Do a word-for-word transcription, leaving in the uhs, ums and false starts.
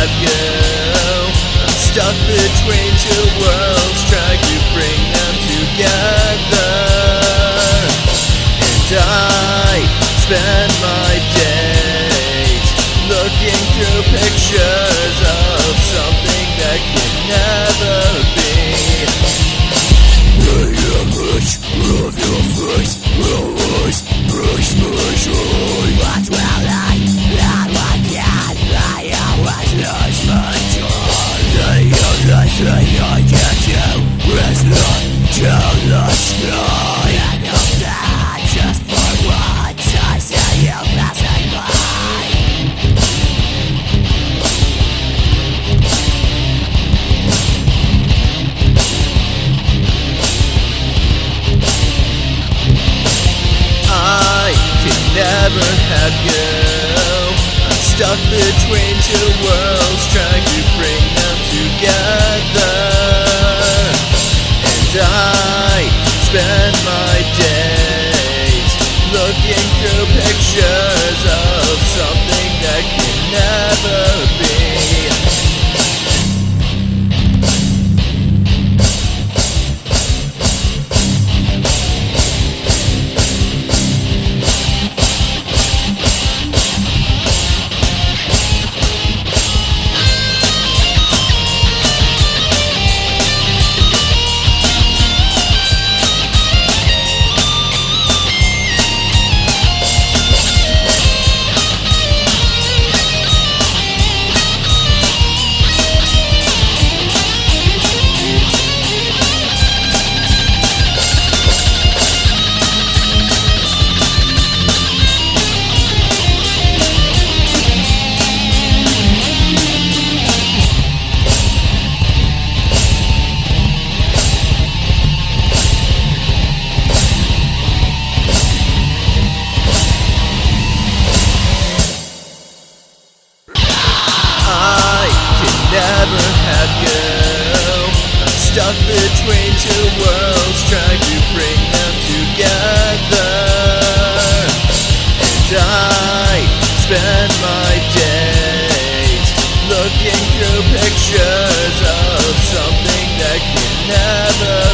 have you. I'm stuck between two worlds, trying to bring them together. And I spend my days looking through pictures of something that can never be. I am much of your face, your eyes, brush my joy. What will I, not what can I always lose my joy. The only thing I can do is look to the sky. And of that, just for once I see you passing by. Never have you. I'm stuck between two worlds, trying to bring them together. And I spend my days looking through pictures of something that can never be. Never have you. I'm stuck between two worlds, trying to bring them together. And I spend my days looking through pictures of something that can never